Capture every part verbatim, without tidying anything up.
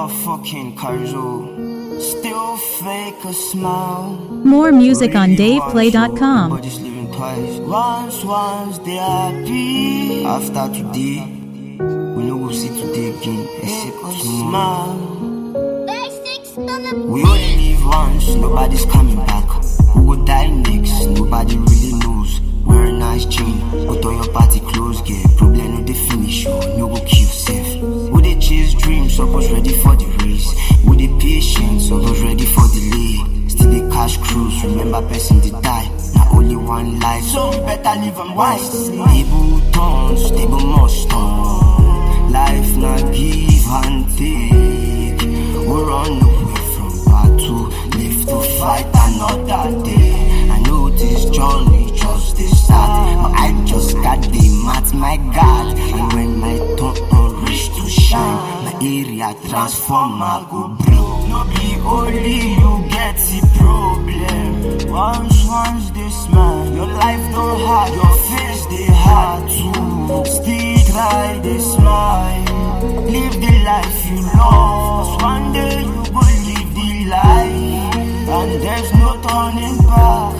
fucking Carzo. Still fake a smile. More music on dave play dot com. But just living twice. Once, once they happy. After today, we no go see today again. Except tomorrow. We only live once, nobody's coming back. Who go die next, nobody really knows. Wear a nice chain, put on your party clothes, get problem no dey finish, oh, no go kill safe. Who dey chase dreams, suppose ready for the race. Who dey patient, suppose ready for delay. Still dey cash cruise, remember person dey die. Now only one life, so we better live and wise. Stable turn, stable must turn. Life na give and take. We run away from battle, live to fight another day. I know this journey just the start, but I just got the mat, my God. And when my turn reach to shine, my area transform, I go blue. No be only you get the problem. Once, once they smile, your life don't hard, your face they hard too. Still try they smile, live the life you love. 'Cause one day you go live the life, and there's no turning back.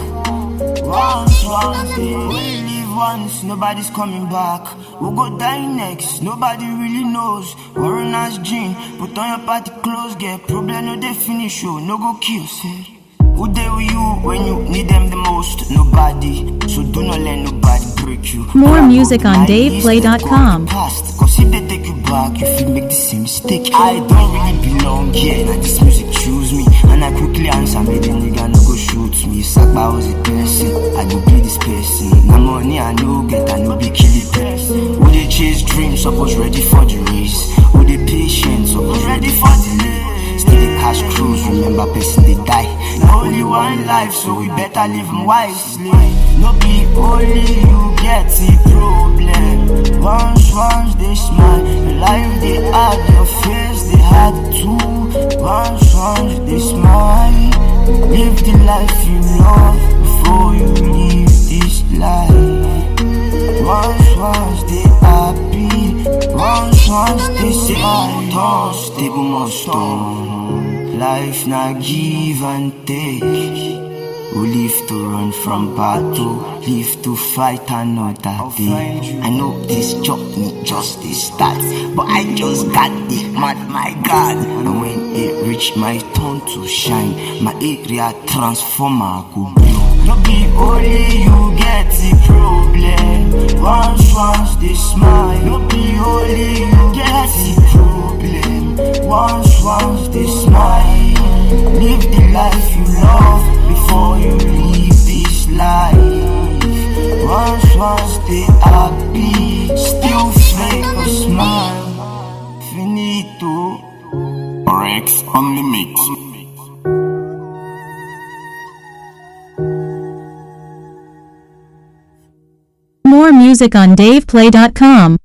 Once, once, they only live once, nobody's coming back. Who go die next, nobody really knows. Wear a nice jean, put on your party clothes, get problem no dey finish, oh, no go kill, say. Who there with you when you need them the most? Nobody, so do not let nobody break you. More music on dave play dot com. Cause if they take you back, you feel make the same mistake. I don't really belong here, now this music choose me. And I quickly answer me, the nigga no go shoot me. Sakba was a person, I go be this person. Now money I no get, I no be killing person. Who they chase dreams, suppose ready for the race. Who they patient, suppose ready for the lay. Still the cash cruise, remember person they die. Now only one life, so we better live wisely. No be only you get the problem. Once, once they smile, your life they hard, your face they hard too. Once, once they smile, live the life you love before you leave this life. Once, once they happy, once, once they smile. Turn, stable must turn. Life na give and take. We live to run from battle, live to fight another day. I know this journey just the start, but I just got it, mad, my God. And when it reach my turn to shine, my area transform, I go blue. No be only you get the problem. Once, once they smile. No be only you get the problem. Once, once they smile. Live the life you love before you leave this life. Once, once they happy, still fake a smile. Finito. Rex on the mix. More music on dave play dot com.